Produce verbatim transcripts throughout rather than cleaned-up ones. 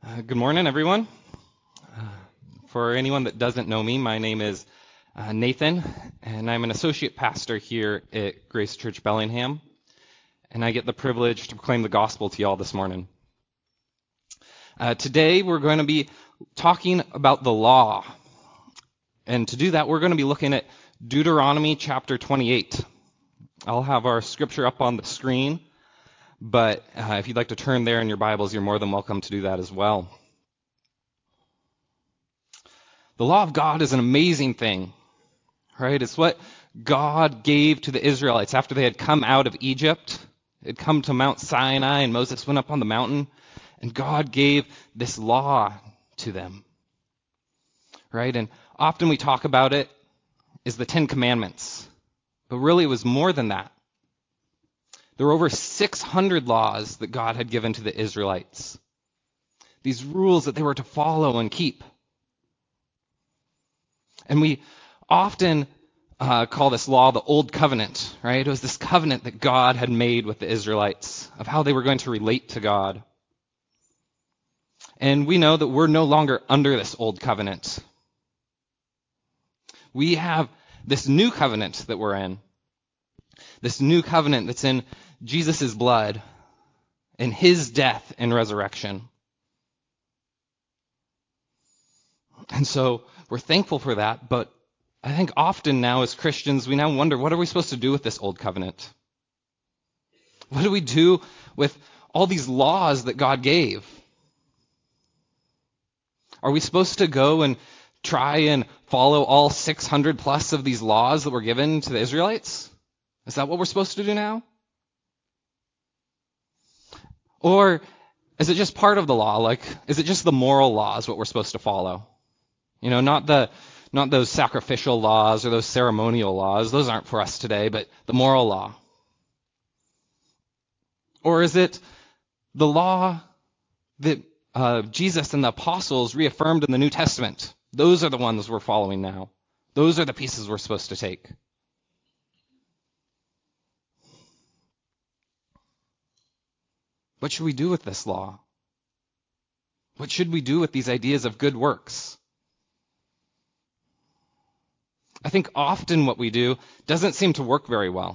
Uh, good morning, everyone. Uh, for anyone that doesn't know me, my name is uh, Nathan, and I'm an associate pastor here at Grace Church Bellingham, and I get the privilege to proclaim the gospel to y'all this morning. Uh, today, we're going to be talking about the law, and to do that, we're going to be looking at Deuteronomy chapter twenty-eight. I'll have our scripture up on the screen. But uh, if you'd like to turn there in your Bibles, you're more than welcome to do that as well. The law of God is an amazing thing, right? It's what God gave to the Israelites after they had come out of Egypt. They'd come to Mount Sinai, and Moses went up on the mountain, and God gave this law to them, right? And often we talk about it as the Ten Commandments, but really it was more than that. There were over six hundred laws that God had given to the Israelites. These rules that they were to follow and keep. And we often uh, call this law the Old Covenant, right? It was this covenant that God had made with the Israelites of how they were going to relate to God. And we know that we're no longer under this Old Covenant. We have this new covenant that we're in. This new covenant that's in Jesus' blood, in his death and resurrection. And so we're thankful for that, but I think often now as Christians, we now wonder, what are we supposed to do with this old covenant? What do we do with all these laws that God gave? Are we supposed to go and try and follow all six hundred plus of these laws that were given to the Israelites? Is that what we're supposed to do now? Or is it just part of the law? Like, is it just the moral laws what we're supposed to follow? You know, not the not those sacrificial laws or those ceremonial laws. Those aren't for us today, but the moral law. Or is it the law that uh, Jesus and the apostles reaffirmed in the New Testament? Those are the ones we're following now. Those are the pieces we're supposed to take. What should we do with this law? What should we do with these ideas of good works? I think often what we do doesn't seem to work very well.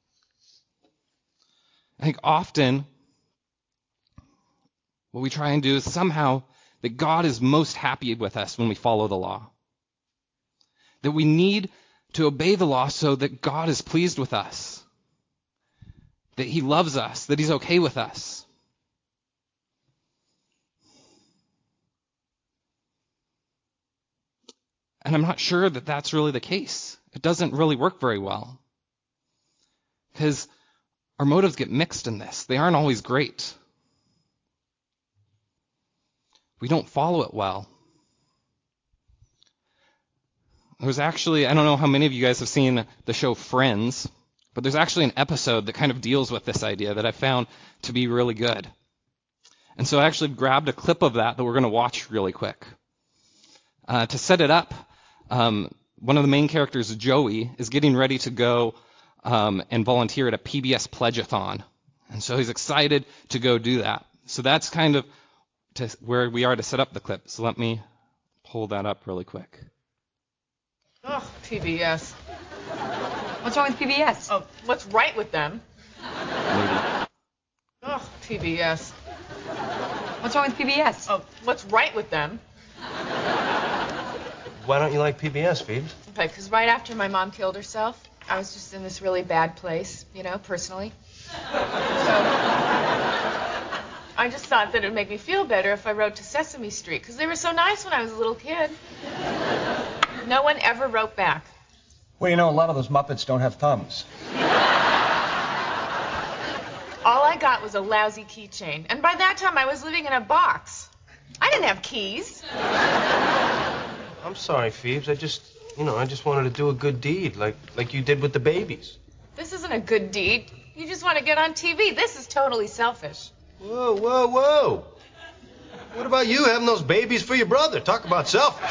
I think often what we try and do is somehow that God is most happy with us when we follow the law. That we need to obey the law so that God is pleased with us. That he loves us, that he's okay with us. And I'm not sure that that's really the case. It doesn't really work very well. Because our motives get mixed in this. They aren't always great. We don't follow it well. There's actually, I don't know how many of you guys have seen the show Friends, but there's actually an episode that kind of deals with this idea that I found to be really good. And so I actually grabbed a clip of that that we're going to watch really quick. Uh, to set it up, Um, one of the main characters, Joey, is getting ready to go um, and volunteer at a P B S Pledge-a-thon. And so he's excited to go do that. So that's kind of to where we are to set up the clip. So let me pull that up really quick. Oh, P B S. What's wrong with P B S? Oh, what's right with them? Maybe. Oh, P B S. What's wrong with P B S? Oh, what's right with them? Why don't you like P B S, Phoebes? Okay, because right after my mom killed herself, I was just in this really bad place, you know, personally. So I just thought that it would make me feel better if I wrote to Sesame Street, because they were so nice when I was a little kid. No one ever wrote back. Well, you know, a lot of those Muppets don't have thumbs. All I got was a lousy keychain, and by that time I was living in a box. I didn't have keys. I'm sorry, Phoebes. I just, you know, I just wanted to do a good deed, like like you did with the babies. This isn't a good deed. You just want to get on T V. This is totally selfish. Whoa, whoa, whoa. What about you having those babies for your brother? Talk about selfish.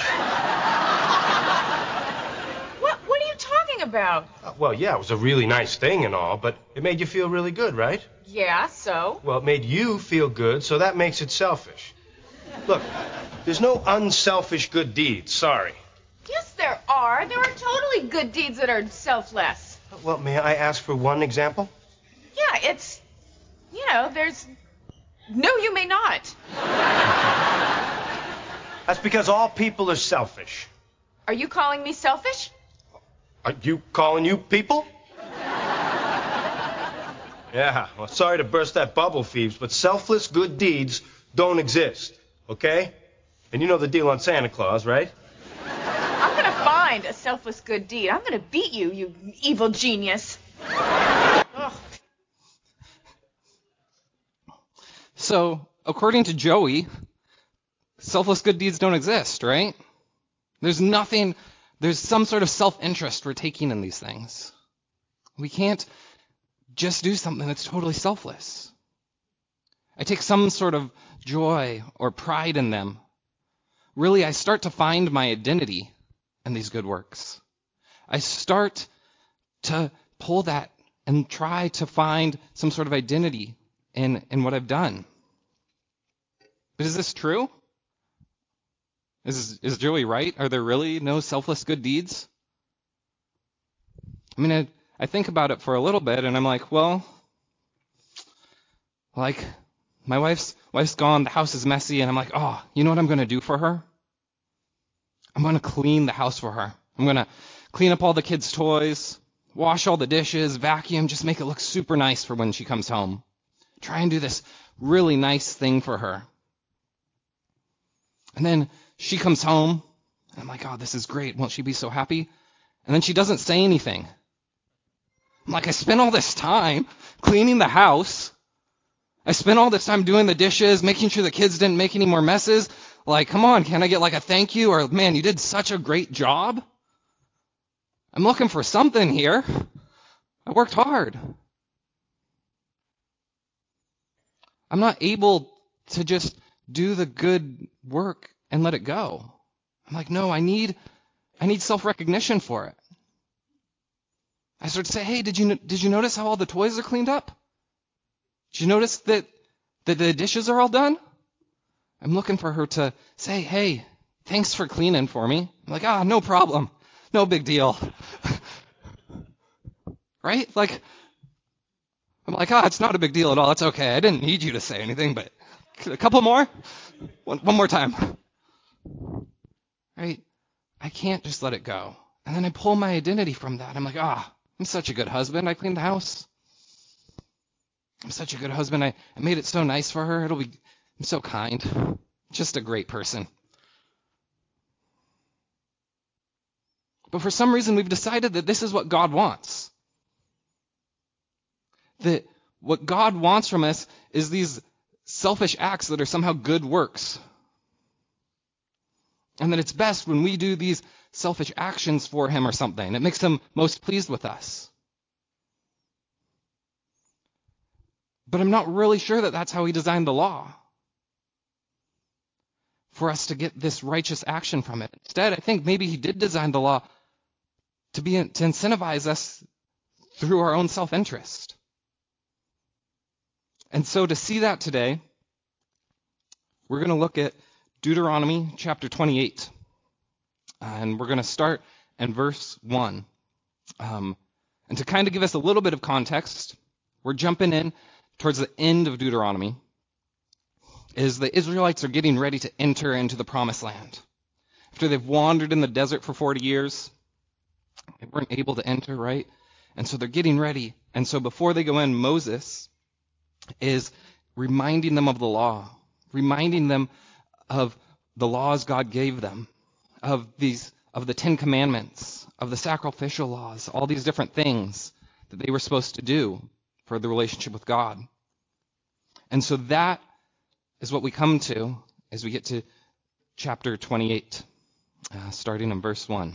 What What are you talking about? Uh, well, yeah, it was a really nice thing and all, but it made you feel really good, right? Yeah, so? Well, it made you feel good, so that makes it selfish. Look, there's no unselfish good deeds. Sorry. Yes, there are. There are totally good deeds that are selfless. Well, may I ask for one example? Yeah, it's, you know, there's... No, you may not. That's because all people are selfish. Are you calling me selfish? Are you calling you people? Yeah, well, sorry to burst that bubble, Phoebes, but selfless good deeds don't exist, okay? And you know the deal on Santa Claus, right? I'm gonna find a selfless good deed. I'm gonna beat you, you evil genius. Ugh. So, according to Joey, selfless good deeds don't exist, right? There's nothing, there's some sort of self-interest we're taking in these things. We can't just do something that's totally selfless. I take some sort of joy or pride in them. Really, I start to find my identity in these good works. I start to pull that and try to find some sort of identity in, in what I've done. But is this true? Is, is Joey right? Are there really no selfless good deeds? I mean, I, I think about it for a little bit, and I'm like, well, like, my wife's wife's gone, the house is messy, and I'm like, oh, you know what I'm going to do for her? I'm going to clean the house for her. I'm going to clean up all the kids' toys, wash all the dishes, vacuum, just make it look super nice for when she comes home. Try and do this really nice thing for her. And then she comes home, and I'm like, oh, this is great. Won't she be so happy? And then she doesn't say anything. I'm like, I spent all this time cleaning the house. I spent all this time doing the dishes, making sure the kids didn't make any more messes. Like, come on, can I get like a thank you? Or, man, you did such a great job. I'm looking for something here. I worked hard. I'm not able to just do the good work and let it go. I'm like, no, I need, I need self-recognition for it. I start to say, hey, did you did you notice how all the toys are cleaned up? Did you notice that, that the dishes are all done? I'm looking for her to say, hey, thanks for cleaning for me. I'm like, ah, no problem. No big deal. Right? Like, I'm like, ah, it's not a big deal at all. It's okay. I didn't need you to say anything, but a couple more? One, one more time. Right? I can't just let it go. And then I pull my identity from that. I'm like, ah, I'm such a good husband. I cleaned the house. I'm such a good husband. I, I made it so nice for her. It'll be, I'm so kind. Just a great person. But for some reason, we've decided that this is what God wants. That what God wants from us is these selfish acts that are somehow good works. And that it's best when we do these selfish actions for him or something. It makes him most pleased with us. But I'm not really sure that that's how he designed the law, for us to get this righteous action from it. Instead, I think maybe he did design the law to be to incentivize us through our own self-interest. And so to see that today, we're going to look at Deuteronomy chapter twenty-eight. And we're going to start in verse one. Um, and to kind of give us a little bit of context, we're jumping in towards the end of Deuteronomy, is the Israelites are getting ready to enter into the promised land. After they've wandered in the desert for forty years, they weren't able to enter, right? And so they're getting ready. And so before they go in, Moses is reminding them of the law, reminding them of the laws God gave them, of these, of the Ten Commandments, of the sacrificial laws, all these different things that they were supposed to do for the relationship with God. And so that is what we come to as we get to chapter twenty-eight, uh, starting in verse one.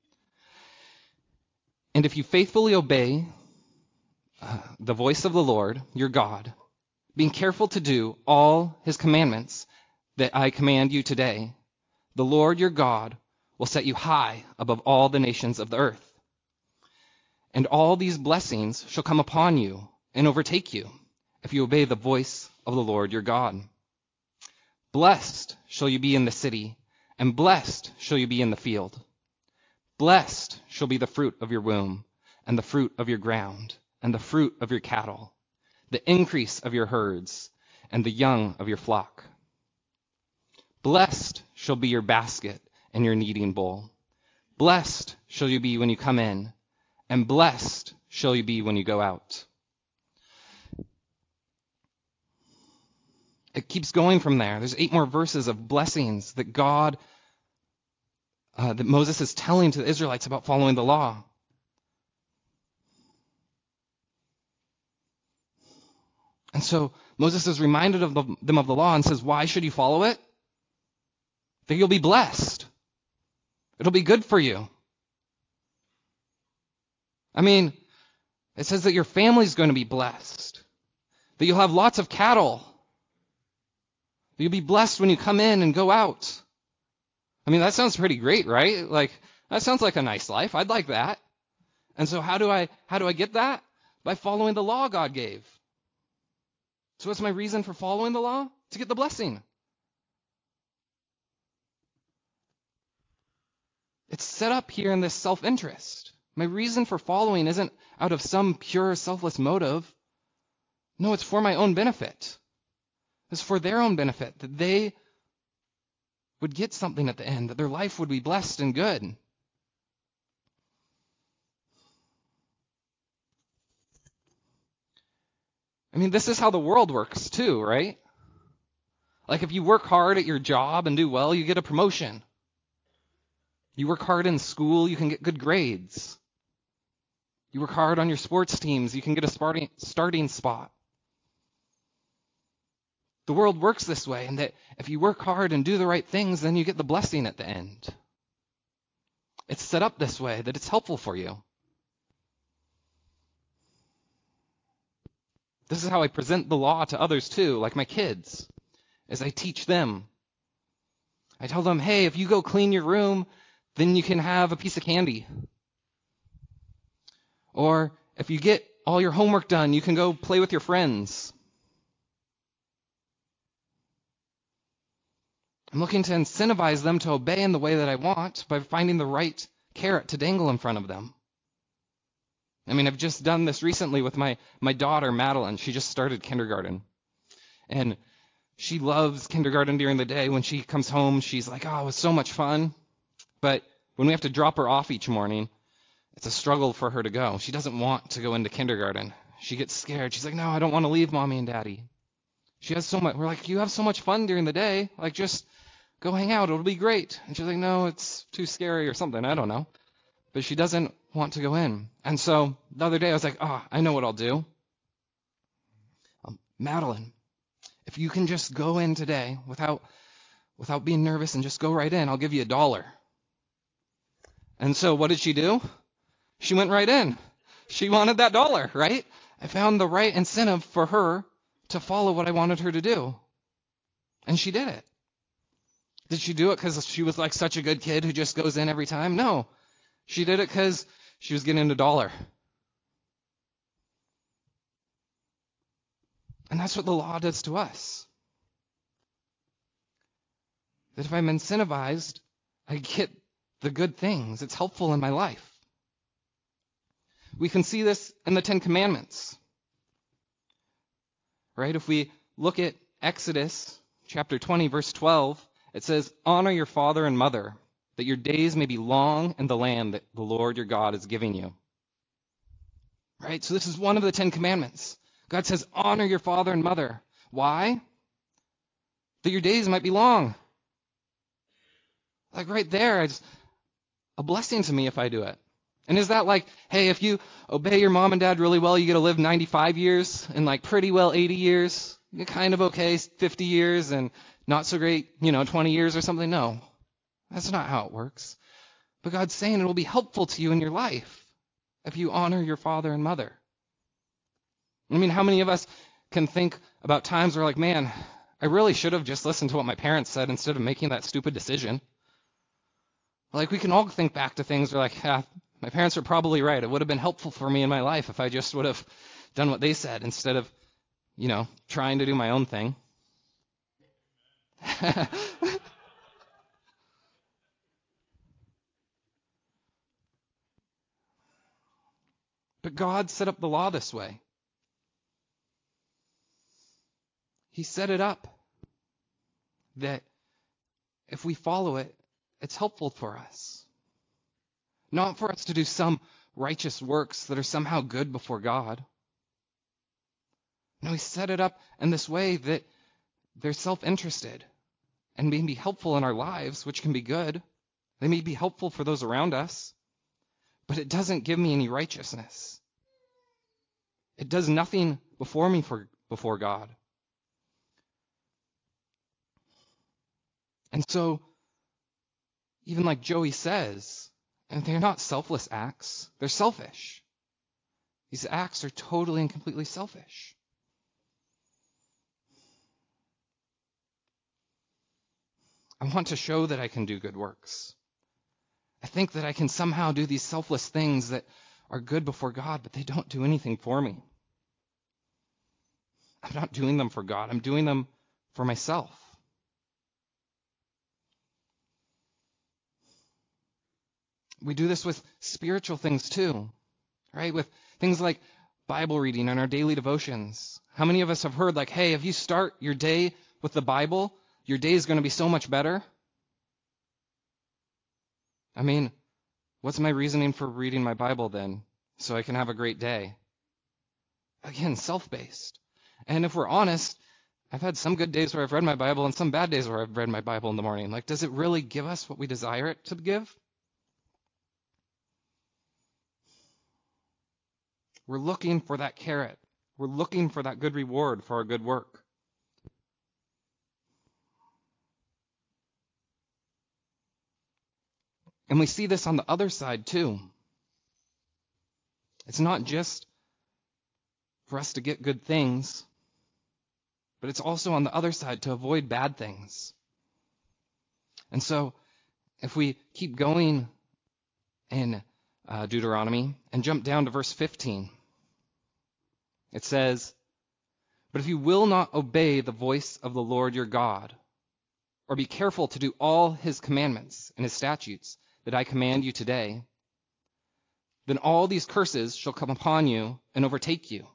And if you faithfully obey uh, the voice of the Lord, your God, being careful to do all his commandments that I command you today, the Lord your God will set you high above all the nations of the earth. And all these blessings shall come upon you and overtake you if you obey the voice of the Lord your God. Blessed shall you be in the city, and blessed shall you be in the field. Blessed shall be the fruit of your womb, and the fruit of your ground, and the fruit of your cattle, the increase of your herds, and the young of your flock. Blessed shall be your basket and your kneading bowl. Blessed shall you be when you come in, and blessed shall you be when you go out. It keeps going from there. There's eight more verses of blessings that God, uh, that Moses is telling to the Israelites about following the law. And so Moses is reminded of the, them of the law and says, why should you follow it? That you'll be blessed. It'll be good for you. I mean, it says that your family's going to be blessed. That you'll have lots of cattle. That you'll be blessed when you come in and go out. I mean, that sounds pretty great, right? Like, that sounds like a nice life. I'd like that. And so how do I, how do I get that? By following the law God gave. So what's my reason for following the law? To get the blessing. It's set up here in this self-interest. My reason for following isn't out of some pure, selfless motive. No, it's for my own benefit. It's for their own benefit, that they would get something at the end, that their life would be blessed and good. I mean, this is how the world works too, right? Like if you work hard at your job and do well, you get a promotion. You work hard in school, you can get good grades. You work hard on your sports teams, you can get a starting spot. The world works this way, and that if you work hard and do the right things, then you get the blessing at the end. It's set up this way, that it's helpful for you. This is how I present the law to others too, like my kids, as I teach them. I tell them, hey, if you go clean your room, then you can have a piece of candy. Or if you get all your homework done, you can go play with your friends. I'm looking to incentivize them to obey in the way that I want by finding the right carrot to dangle in front of them. I mean, I've just done this recently with my, my daughter, Madeline. She just started kindergarten. And she loves kindergarten during the day. When she comes home, she's like, oh, it was so much fun. But when we have to drop her off each morning, it's a struggle for her to go. She doesn't want to go into kindergarten. She gets scared. She's like, no, I don't want to leave Mommy and Daddy. She has so much. We're like, you have so much fun during the day. Like, just go hang out. It'll be great. And she's like, no, it's too scary or something. I don't know. But she doesn't want to go in. And so the other day I was like, oh, I know what I'll do. Um, Madeline, if you can just go in today without without being nervous and just go right in, I'll give you a dollar. And so what did she do? She went right in. She wanted that dollar, right? I found the right incentive for her to follow what I wanted her to do. And she did it. Did she do it because she was like such a good kid who just goes in every time? No. She did it because she was getting a dollar. And that's what the law does to us. That if I'm incentivized, I get the good things. It's helpful in my life. We can see this in the Ten Commandments. Right? If we look at Exodus chapter twenty, verse twelve, it says, honor your father and mother, that your days may be long in the land that the Lord your God is giving you. Right? So this is one of the Ten Commandments. God says, honor your father and mother. Why? That your days might be long. Like right there, it's a blessing to me if I do it. And is that like, hey, if you obey your mom and dad really well, you get to live ninety-five years and like pretty well eighty years? You're kind of okay, fifty years and not so great, you know, twenty years or something? No, that's not how it works. But God's saying it will be helpful to you in your life if you honor your father and mother. I mean, how many of us can think about times where like, man, I really should have just listened to what my parents said instead of making that stupid decision? Like we can all think back to things where like, ah, my parents were probably right. It would have been helpful for me in my life if I just would have done what they said instead of, you know, trying to do my own thing. But God set up the law this way. He set it up that if we follow it, it's helpful for us. Not for us to do some righteous works that are somehow good before God. No, he set it up in this way that they're self-interested and may be helpful in our lives, which can be good. They may be helpful for those around us, but it doesn't give me any righteousness. It does nothing before me for before God. And so, even like Joey says, and they're not selfless acts, they're selfish. These acts are totally and completely selfish. I want to show that I can do good works. I think that I can somehow do these selfless things that are good before God, but they don't do anything for me. I'm not doing them for God. I'm doing them for myself. We do this with spiritual things too, right? With things like Bible reading and our daily devotions. How many of us have heard like, hey, if you start your day with the Bible, your day is going to be so much better? I mean, what's my reasoning for reading my Bible then? So I can have a great day. Again, self-based. And if we're honest, I've had some good days where I've read my Bible and some bad days where I've read my Bible in the morning. Like, does it really give us what we desire it to give? We're looking for that carrot. We're looking for that good reward for our good work. And we see this on the other side too. It's not just for us to get good things, but it's also on the other side to avoid bad things. And so if we keep going in uh, Deuteronomy and jump down to verse fifteen, it says, "But if you will not obey the voice of the Lord your God, or be careful to do all his commandments and his statutes that I command you today, then all these curses shall come upon you and overtake you.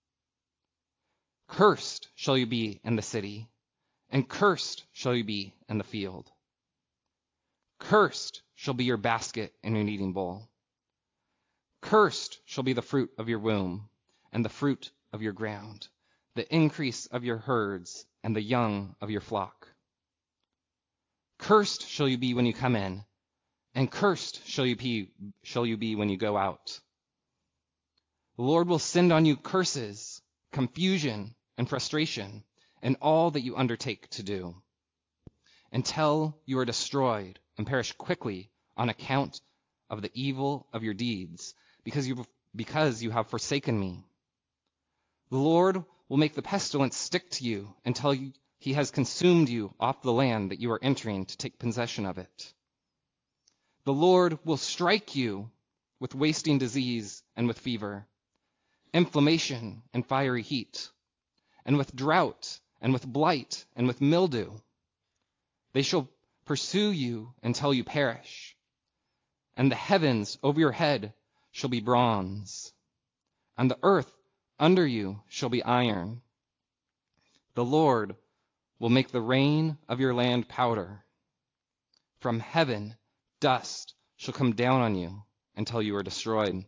Cursed shall you be in the city, and cursed shall you be in the field. Cursed shall be your basket and your kneading bowl. Cursed shall be the fruit of your womb, and the fruit of your ground, the increase of your herds, and the young of your flock. Cursed shall you be when you come in, and cursed shall you be, shall you be when you go out. The Lord will send on you curses, confusion, and frustration in all that you undertake to do, until you are destroyed and perish quickly on account of the evil of your deeds, because you because you have forsaken me. The Lord will make the pestilence stick to you until you, he has consumed you off the land that you are entering to take possession of it. The Lord will strike you with wasting disease and with fever, inflammation and fiery heat, and with drought and with blight and with mildew. They shall pursue you until you perish, and the heavens over your head shall be bronze, and the earth under you shall be iron. The Lord will make the rain of your land powder. From heaven dust shall come down on you until you are destroyed."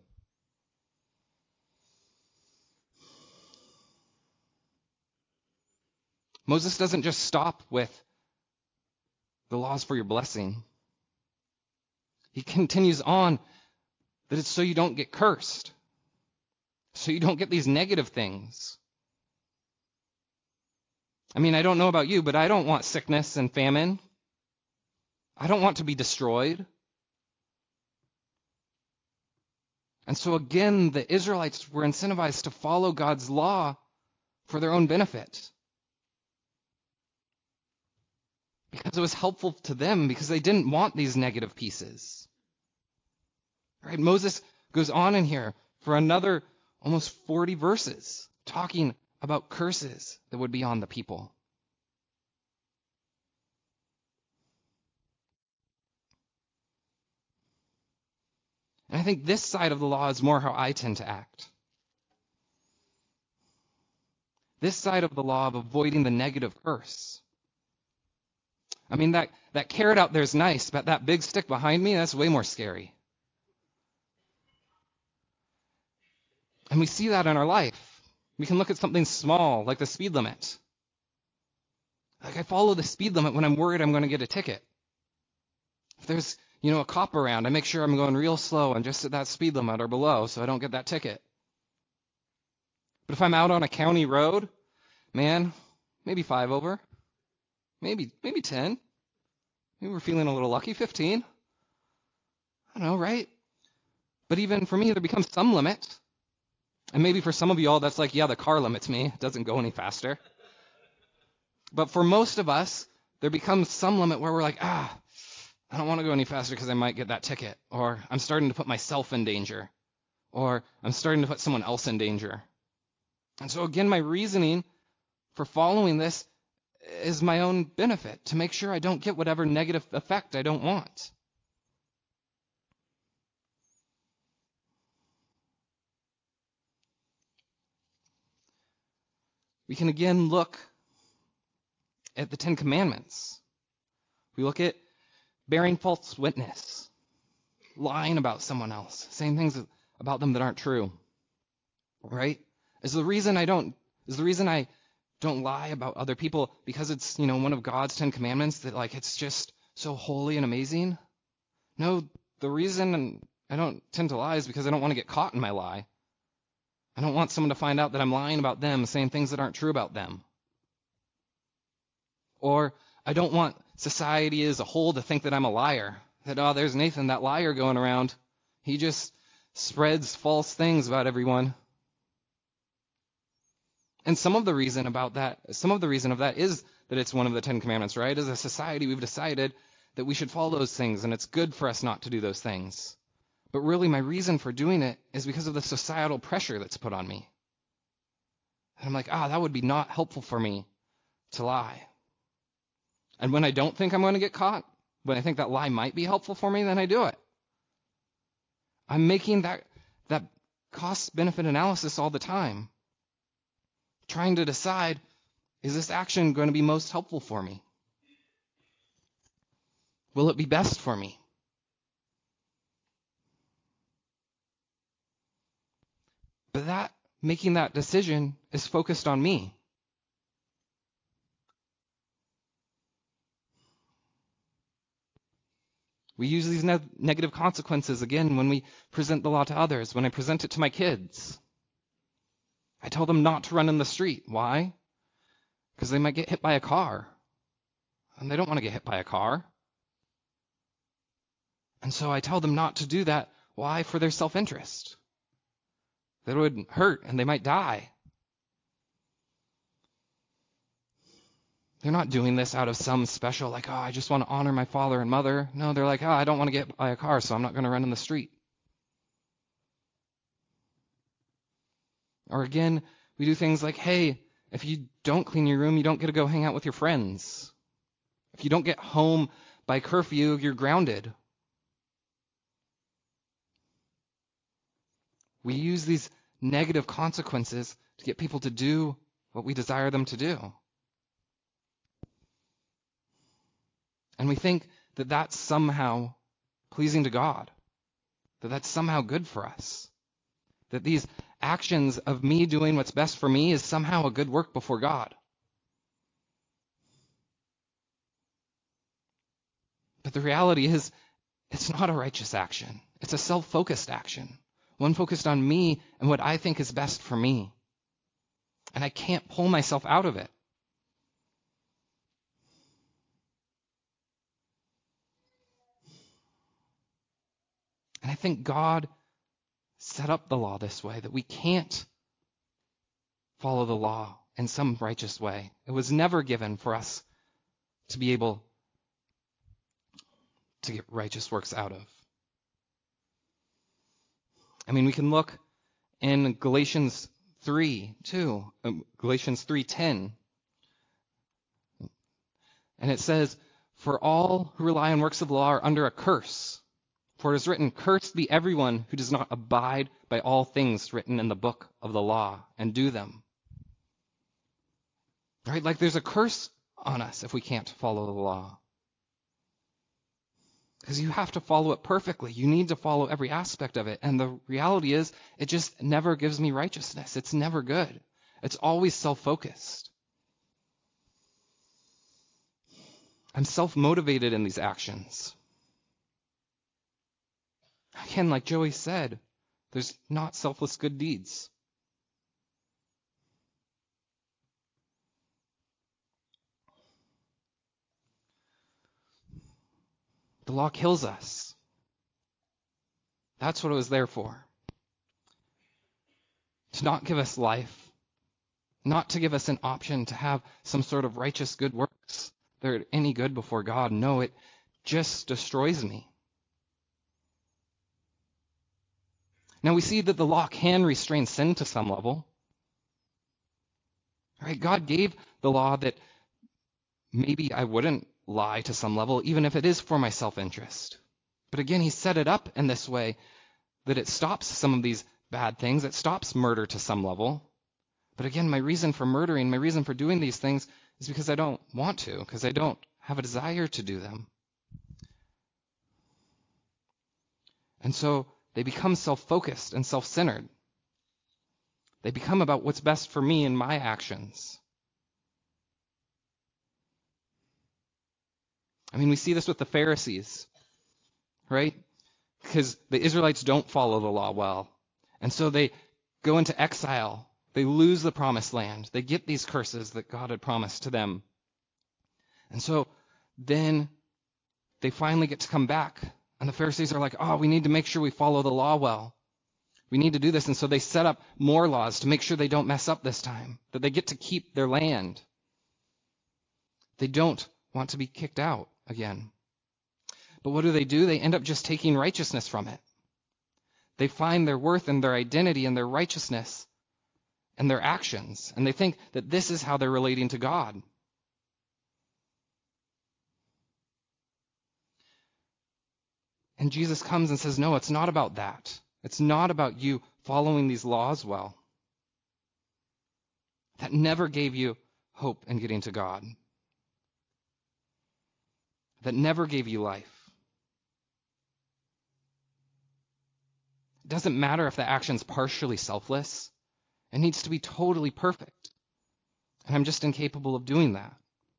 Moses doesn't just stop with the laws for your blessing. He continues on that it's so you don't get cursed, so you don't get these negative things. I mean, I don't know about you, but I don't want sickness and famine. I don't want to be destroyed. And so again, the Israelites were incentivized to follow God's law for their own benefit, because it was helpful to them, because they didn't want these negative pieces. Right? Moses goes on in here for another almost forty verses talking about curses that would be on the people. think this side of the law is more how I tend to act. This side of the law of avoiding the negative curse. I mean, that, that carrot out there is nice, but that big stick behind me, that's way more scary. And we see that in our life. We can look at something small, like the speed limit. Like I follow the speed limit when I'm worried I'm going to get a ticket. If there's, you know, a cop around, I make sure I'm going real slow and just at that speed limit or below so I don't get that ticket. But if I'm out on a county road, man, maybe five over, maybe maybe ten. Maybe we're feeling a little lucky, fifteen. I don't know, right? But even for me, there becomes some limit. And maybe for some of you all, that's like, yeah, the car limits me. It doesn't go any faster. But for most of us, there becomes some limit where we're like, ah, I don't want to go any faster because I might get that ticket. Or I'm starting to put myself in danger. Or I'm starting to put someone else in danger. And so again, my reasoning for following this is my own benefit, to make sure I don't get whatever negative effect I don't want. We can again look at the Ten Commandments. We look at bearing false witness, lying about someone else, saying things about them that aren't true. Right? Is the reason I don't is the reason I don't lie about other people because it's, you know, one of God's Ten Commandments that like it's just so holy and amazing? No, the reason I don't tend to lie is because I don't want to get caught in my lie. I don't want someone to find out that I'm lying about them, saying things that aren't true about them. Or I don't want society as a whole to think that I'm a liar. That, oh, there's Nathan, that liar going around. He just spreads false things about everyone. And some of the reason about that, some of the reason of that is that it's one of the Ten Commandments, right? As a society, we've decided that we should follow those things, and it's good for us not to do those things. But really, my reason for doing it is because of the societal pressure that's put on me. And I'm like, ah, that would be not helpful for me to lie. And when I don't think I'm going to get caught, when I think that lie might be helpful for me, then I do it. I'm making that, that cost-benefit analysis all the time, trying to decide, is this action going to be most helpful for me? Will it be best for me? But that, making that decision is focused on me. We use these ne- negative consequences again when we present the law to others, when I present it to my kids. I tell them not to run in the street. Why? Because they might get hit by a car. And they don't want to get hit by a car. And so I tell them not to do that. Why? For their self-interest. That would hurt and they might die. They're not doing this out of some special, like, oh, I just want to honor my father and mother. No, they're like, oh, I don't want to get hit by a car, so I'm not going to run in the street. Or again, we do things like, hey, if you don't clean your room, you don't get to go hang out with your friends. If you don't get home by curfew, you're grounded. We use these negative consequences to get people to do what we desire them to do. And we think that that's somehow pleasing to God, that that's somehow good for us, that these actions of me doing what's best for me is somehow a good work before God. But the reality is, it's not a righteous action. It's a self-focused action, one focused on me and what I think is best for me. And I can't pull myself out of it. And I think God set up the law this way, that we can't follow the law in some righteous way. It was never given for us to be able to get righteous works out of. I mean, we can look in Galatians three, too, um, Galatians three ten. And it says, for all who rely on works of law are under a curse. For it is written, "Cursed be everyone who does not abide by all things written in the book of the law and do them." Right? Like there's a curse on us if we can't follow the law. Because you have to follow it perfectly. You need to follow every aspect of it. And the reality is, it just never gives me righteousness. It's never good. It's always self-focused. I'm self-motivated in these actions. Again, like Joey said, there's not selfless good deeds. The law kills us. That's what it was there for. To not give us life, not to give us an option to have some sort of righteous good works that are any good before God. No, it just destroys me. Now we see that the law can restrain sin to some level. Right? God gave the law that maybe I wouldn't lie to some level, even if it is for my self-interest. But again, he set it up in this way that it stops some of these bad things. It stops murder to some level. But again, my reason for murdering, my reason for doing these things is because I don't want to, because I don't have a desire to do them. And so they become self-focused and self-centered. They become about what's best for me and my actions. I mean, we see this with the Pharisees, right? Because the Israelites don't follow the law well. And so they go into exile. They lose the promised land. They get these curses that God had promised to them. And so then they finally get to come back. And the Pharisees are like, oh, we need to make sure we follow the law well. We need to do this. And so they set up more laws to make sure they don't mess up this time, that they get to keep their land. They don't want to be kicked out again. But what do they do? They end up just taking righteousness from it. They find their worth and their identity and their righteousness and their actions. And they think that this is how they're relating to God. And Jesus comes and says, no, it's not about that. It's not about you following these laws well. That never gave you hope in getting to God. That never gave you life. It doesn't matter if the action's partially selfless. It needs to be totally perfect. And I'm just incapable of doing that.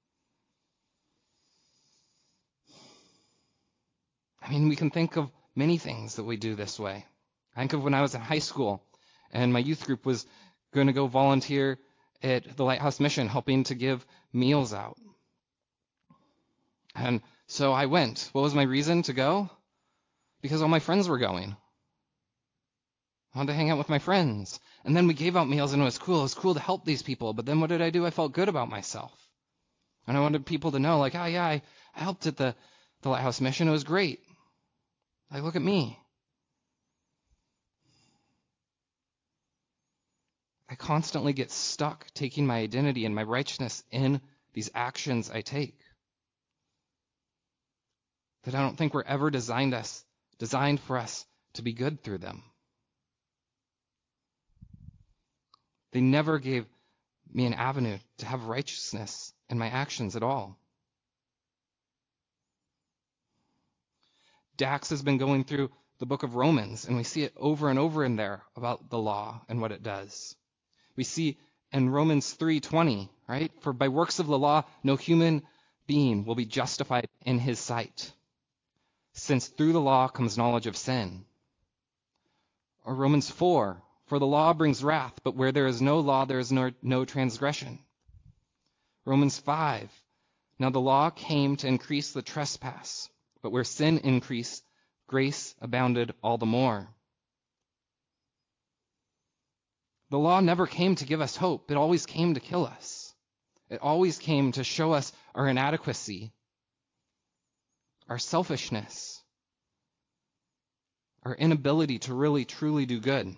I mean, we can think of many things that we do this way. I think of when I was in high school and my youth group was going to go volunteer at the Lighthouse Mission, helping to give meals out. And so I went. What was my reason to go? Because all my friends were going. I wanted to hang out with my friends. And then we gave out meals and it was cool. It was cool to help these people. But then what did I do? I felt good about myself. And I wanted people to know, like, oh, yeah, I, I helped at the, the Lighthouse Mission. It was great. Like, look at me. I constantly get stuck taking my identity and my righteousness in these actions I take. That I don't think were ever designed us, designed for us to be good through them. They never gave me an avenue to have righteousness in my actions at all. Dax has been going through the book of Romans, and we see it over and over in there about the law and what it does. We see in Romans three twenty, right? For by works of the law, no human being will be justified in his sight, since through the law comes knowledge of sin. Or Romans four, for the law brings wrath, but where there is no law, there is no, no transgression. Romans five, now the law came to increase the trespass, but where sin increased, grace abounded all the more. The law never came to give us hope. It always came to kill us. It always came to show us our inadequacy, our selfishness, our inability to really, truly do good.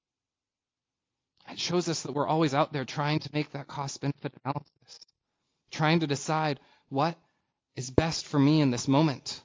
It shows us that we're always out there trying to make that cost-benefit analysis, trying to decide what is best for me in this moment.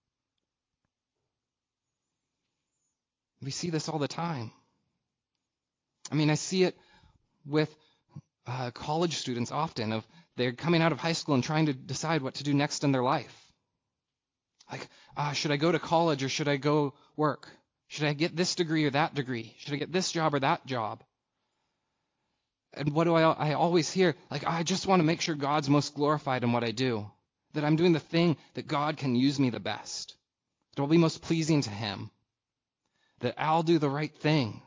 We see this all the time. I mean, I see it with uh, college students often. Of they're coming out of high school and trying to decide what to do next in their life. Like, uh, should I go to college or should I go work? Should I get this degree or that degree? Should I get this job or that job? And what do I, I always hear? Like, I just want to make sure God's most glorified in what I do. That I'm doing the thing that God can use me the best. That will be most pleasing to him. That I'll do the right thing.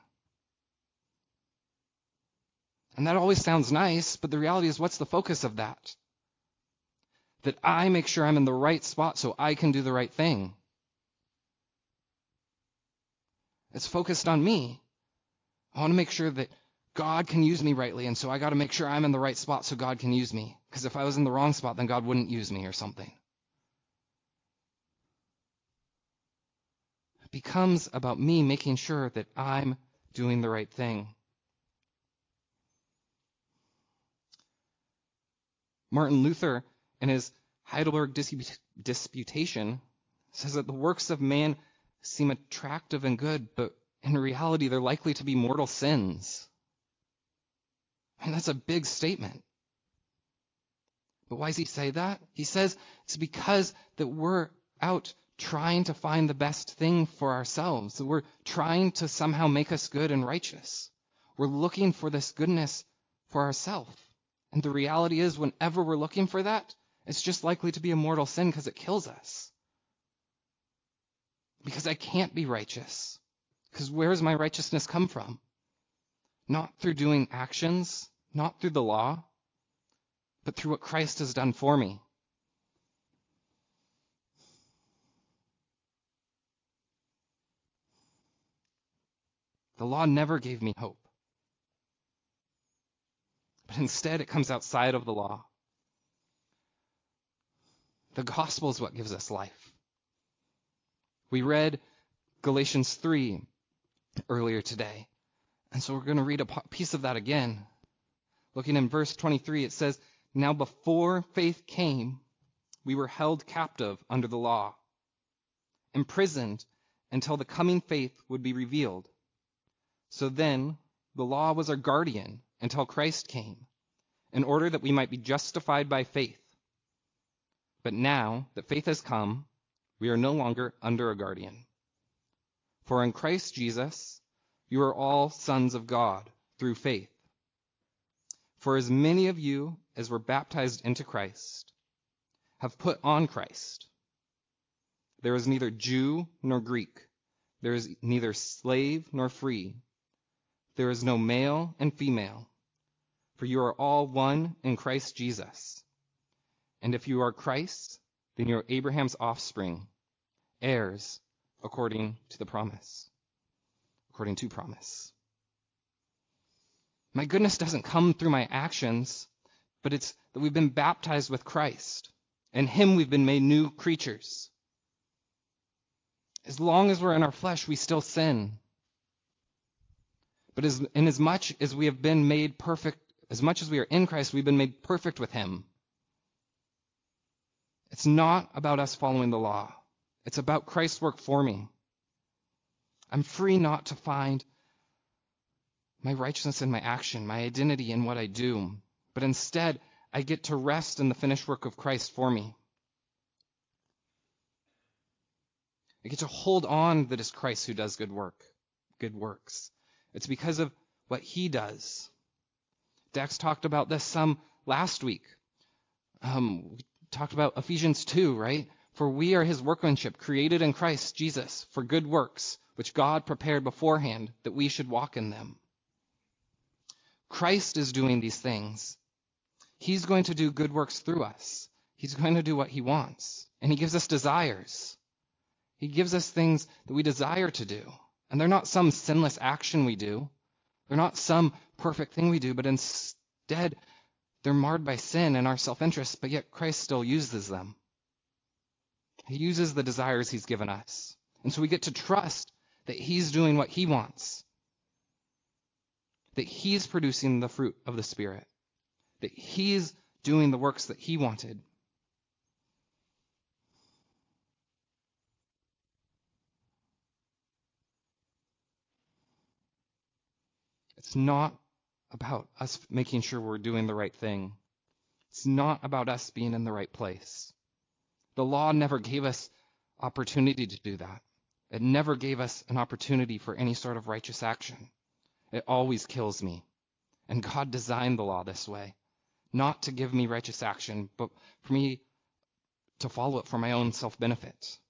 And that always sounds nice, but the reality is, what's the focus of that? That I make sure I'm in the right spot so I can do the right thing. It's focused on me. I want to make sure that God can use me rightly, and so I got to make sure I'm in the right spot so God can use me. Because if I was in the wrong spot, then God wouldn't use me or something. It becomes about me making sure that I'm doing the right thing. Martin Luther, in his Heidelberg Disputation, says that the works of man seem attractive and good, but in reality they're likely to be mortal sins. I mean, that's a big statement. But why does he say that? He says it's because that we're out trying to find the best thing for ourselves. That we're trying to somehow make us good and righteous. We're looking for this goodness for ourselves. And the reality is, whenever we're looking for that, it's just likely to be a mortal sin because it kills us. Because I can't be righteous. Because where does my righteousness come from? Not through doing actions, not through the law, but through what Christ has done for me. The law never gave me hope. But instead, it comes outside of the law. The gospel is what gives us life. We read Galatians three earlier today. And so we're going to read a piece of that again. Looking in verse twenty-three, it says, "Now before faith came, we were held captive under the law, imprisoned until the coming faith would be revealed. So then, the law was our guardian until Christ came, in order that we might be justified by faith. But now that faith has come, we are no longer under a guardian. For in Christ Jesus, you are all sons of God through faith. For as many of you as were baptized into Christ have put on Christ. There is neither Jew nor Greek. There is neither slave nor free. There is no male and female. For you are all one in Christ Jesus. And if you are Christ, then you are Abraham's offspring, heirs according to the promise. According to promise. My goodness doesn't come through my actions, but it's that we've been baptized with Christ. In him we've been made new creatures. As long as we're in our flesh, we still sin. But as, in as much as we have been made perfect, as much as we are in Christ, we've been made perfect with him. It's not about us following the law. It's about Christ's work for me. I'm free not to find my righteousness in my action, my identity in what I do, but instead I get to rest in the finished work of Christ for me. I get to hold on that it's Christ who does good work, good works. It's because of what he does. Dax talked about this some last week. Um, we talked about Ephesians two, right? For we are his workmanship, created in Christ Jesus for good works, which God prepared beforehand that we should walk in them. Christ is doing these things. He's going to do good works through us. He's going to do what he wants. And he gives us desires. He gives us things that we desire to do. And they're not some sinless action we do. They're not some perfect thing we do, but instead they're marred by sin and our self-interest, but yet Christ still uses them. He uses the desires he's given us. And so we get to trust that he's doing what he wants. That he's producing the fruit of the Spirit. That he's doing the works that he wanted. It's not about us making sure we're doing the right thing. It's not about us being in the right place. The law never gave us opportunity to do that. It never gave us an opportunity for any sort of righteous action. It always kills me. And God designed the law this way, not to give me righteous action, but for me to follow it for my own self-benefit.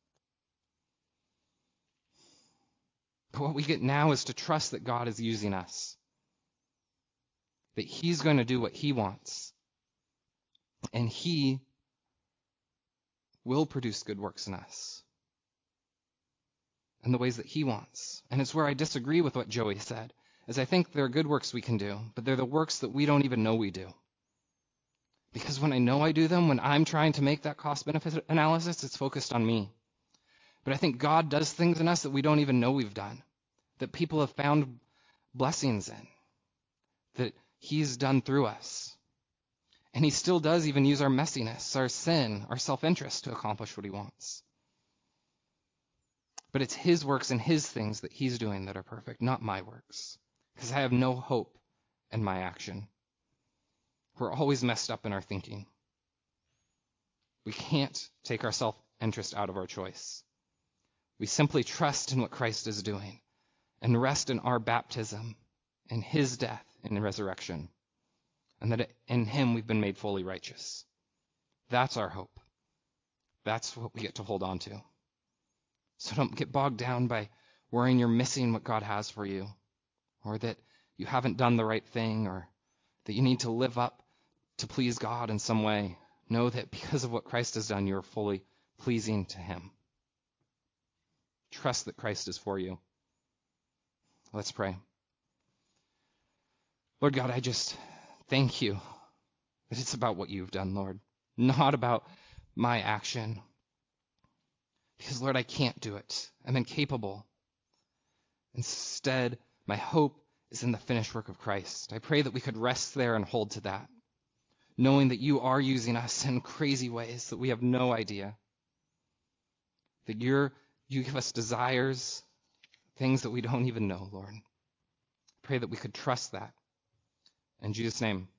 But what we get now is to trust that God is using us, that he's going to do what he wants, and he will produce good works in us in the ways that he wants. And it's where I disagree with what Joey said, is I think there are good works we can do, but they're the works that we don't even know we do. Because when I know I do them, when I'm trying to make that cost-benefit analysis, it's focused on me. But I think God does things in us that we don't even know we've done, that people have found blessings in, that he's done through us. And he still does even use our messiness, our sin, our self-interest to accomplish what he wants. But it's his works and his things that he's doing that are perfect, not my works. Because I have no hope in my action. We're always messed up in our thinking. We can't take our self-interest out of our choice. We simply trust in what Christ is doing and rest in our baptism and his death and resurrection, and that in him we've been made fully righteous. That's our hope. That's what we get to hold on to. So don't get bogged down by worrying you're missing what God has for you, or that you haven't done the right thing, or that you need to live up to please God in some way. Know that because of what Christ has done, you're fully pleasing to him. Trust that Christ is for you. Let's pray. Lord God, I just thank you that it's about what you've done, Lord, not about my action. Because, Lord, I can't do it. I'm incapable. Instead, my hope is in the finished work of Christ. I pray that we could rest there and hold to that, knowing that you are using us in crazy ways that we have no idea. That you're, you give us desires, things that we don't even know, Lord. I pray that we could trust that. In Jesus' name.